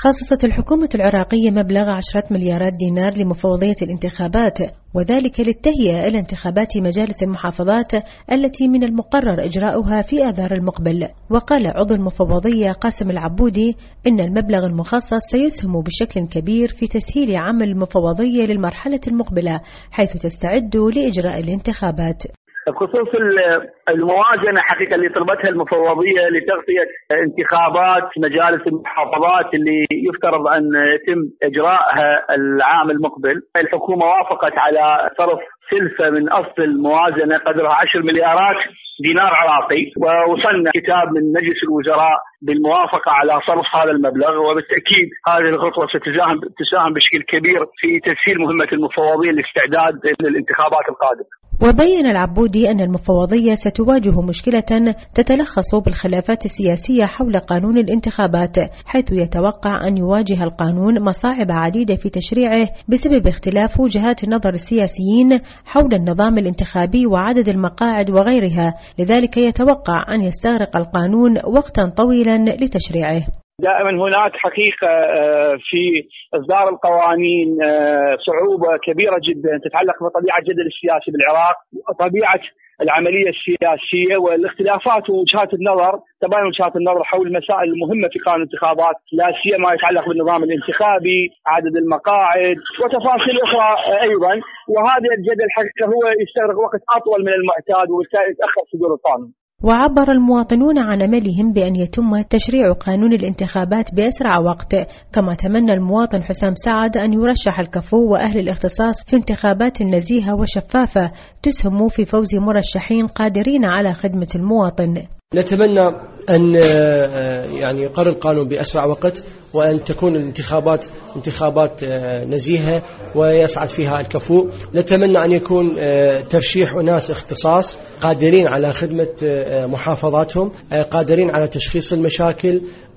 خصصت الحكومة العراقية مبلغ 10 مليارات دينار لمفوضية الانتخابات، وذلك للتهيئة إلى انتخابات مجالس المحافظات التي من المقرر إجراؤها في آذار المقبل. وقال عضو المفوضية قاسم العبودي إن المبلغ المخصص سيسهم بشكل كبير في تسهيل عمل المفوضية للمرحلة المقبلة، حيث تستعد لإجراء الانتخابات. بخصوص الموازنة حقيقة اللي طلبتها المفوضية لتغطية انتخابات مجالس المحافظات اللي يفترض أن يتم إجراءها العام المقبل، الحكومة وافقت على صرف سلفة من أصل الموازنة قدرها 10 مليارات دينار عراقي، ووصلنا كتاب من مجلس الوزراء بالموافقة على صرف هذا المبلغ، وبالتأكيد هذه الخطوة ستساهم بشكل كبير في تسهيل مهمة المفوضية للاستعداد للانتخابات القادمة. وبين العبودي أن المفوضية ستواجه مشكلة تتلخص بالخلافات السياسية حول قانون الانتخابات، حيث يتوقع أن يواجه القانون مصاعب عديدة في تشريعه بسبب اختلاف وجهات النظر السياسيين حول النظام الانتخابي وعدد المقاعد وغيرها، لذلك يتوقع أن يستغرق القانون وقتا طويلا لتشريعه. دائما هناك حقيقة في إصدار القوانين صعوبة كبيرة جدا تتعلق بطبيعة الجدل السياسي بالعراق وطبيعة العملية السياسية والاختلافات ووجهات النظر، تباين وجهات النظر حول المسائل المهمة في قانون الانتخابات، لا سيما ما يتعلق بالنظام الانتخابي، عدد المقاعد وتفاصيل أخرى أيضا. وهذا الجدل حقيقة هو يستغرق وقت أطول من المعتاد وبالتالي يتأخر صدور القانون. وعبر المواطنون عن أملهم بأن يتم تشريع قانون الانتخابات بأسرع وقت، كما تمنى المواطن حسام سعد أن يرشح الكفو وأهل الاختصاص في انتخابات نزيهة وشفافة تسهم في فوز مرشحين قادرين على خدمة المواطن. نتمنى أن يقر القانون بأسرع وقت، وأن تكون الانتخابات انتخابات نزيهة ويسعد فيها الكفو. نتمنى أن يكون ترشيح أناس اختصاص قادرين على خدمة محافظاتهم، قادرين على تشخيص المشاكل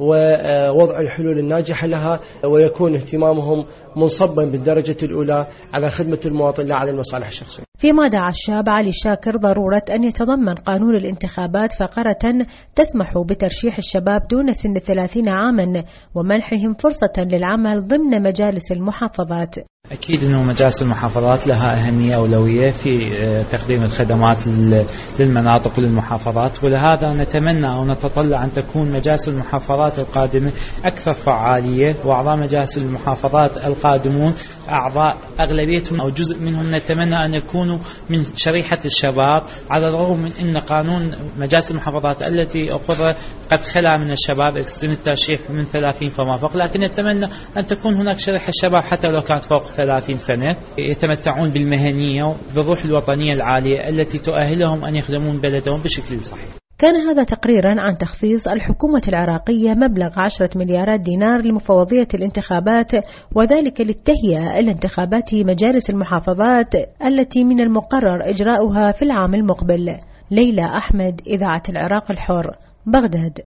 ووضع الحلول الناجحة لها، ويكون اهتمامهم منصبا بالدرجة الأولى على خدمة المواطن لا على المصالح الشخصية. فيما دعا الشاب علي شاكر ضرورة أن يتضمن قانون الانتخابات فقرة تسمح بترشيح الشباب دون سن 30 عاما ومنحهم فرصة للعمل ضمن مجالس المحافظات. أكيد أنه مجالس المحافظات لها أهمية أولوية في تقديم الخدمات للمناطق وللمحافظات، ولهذا نتمنى أو نتطلع أن تكون مجالس المحافظات القادمة أكثر فعالية، وأعضاء مجالس المحافظات القادمون أعضاء أغلبيتهم أو جزء منهم نتمنى أن يكونوا من شريحة الشباب، على الرغم من أن قانون مجالس المحافظات التي أقر قد خلى من الشباب سن الترشيح من 30 فما فوق، لكن نتمنى أن تكون هناك شريحة الشباب حتى لو كانت فوق 30 سنة يتمتعون بالمهنية وبالروح الوطنية العالية التي تؤهلهم أن يخدمون بلدهم بشكل صحيح. كان هذا تقريرا عن تخصيص الحكومة العراقية مبلغ 10 مليارات دينار لمفوضية الانتخابات، وذلك للتهيئة إلى انتخابات مجالس المحافظات التي من المقرر إجراؤها في العام المقبل. ليلى أحمد، إذاعة العراق الحر، بغداد.